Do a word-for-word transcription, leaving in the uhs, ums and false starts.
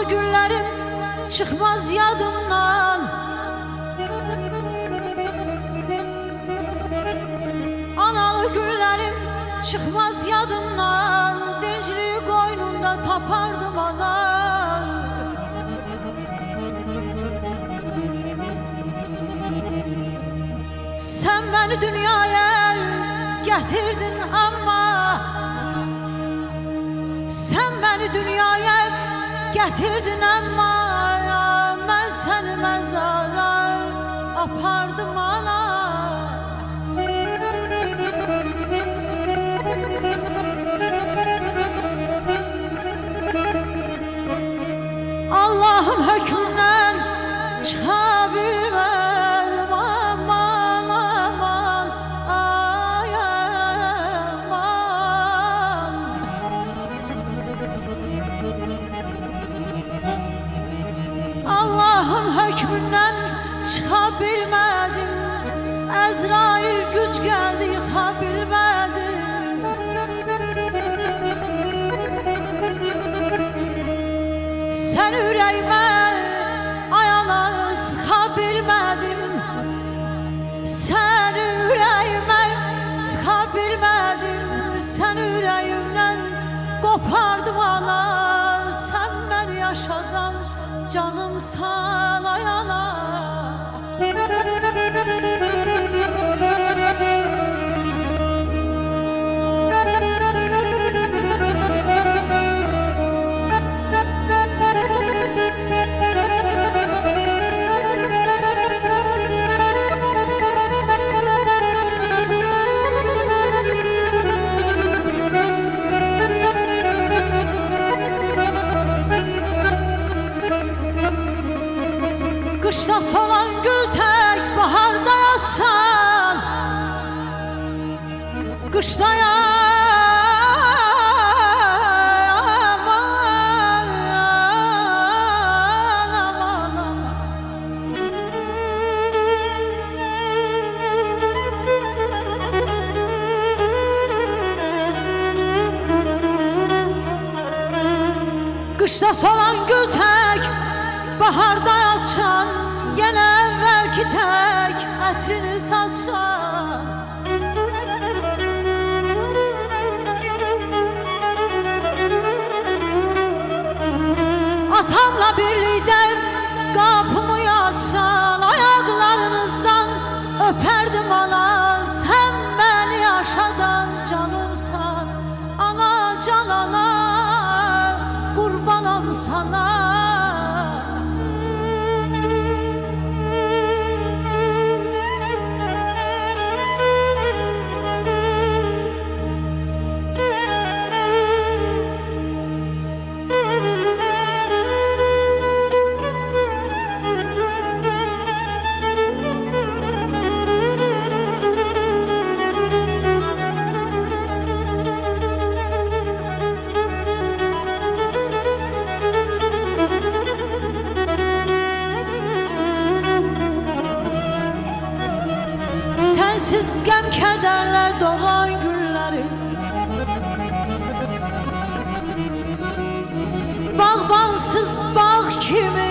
günlerim çıkmaz yadımdan. Analı günlerim çıkmaz yadımdan. Dincliği koynunda tapardım ana. Sen beni dünyaya getirdin ama sen beni dünyaya getirdin ama ya, ben seni mezara apardım ana. Allah'ın hükmünden çıkabilmedim aman aman ay aman. Allah'ın hükmünden çıkabilmedim. Ezrail güç geldi yıkabilmedim. Sen yüreğime ayağına sıkabilmedim. Sen yüreğime sıkabilmedim. Sen yüreğimden kopardım ana. Sen beni yaşadan canım sana yana. Kışta solan gül tek baharda yatsam. Kışta ya aman aman aman. Kışta solan gül tek baharda yatsam. Yine evvelki tek etrini satsan. Atamla birlikte kapımı yatsan. Ayaklarınızdan öperdim ana. Sen beni yaşadan canımsan. Ana canana kurbanım sana. Sensiz gəm kədərlər doğan günləri. Bağbansız bağ kimi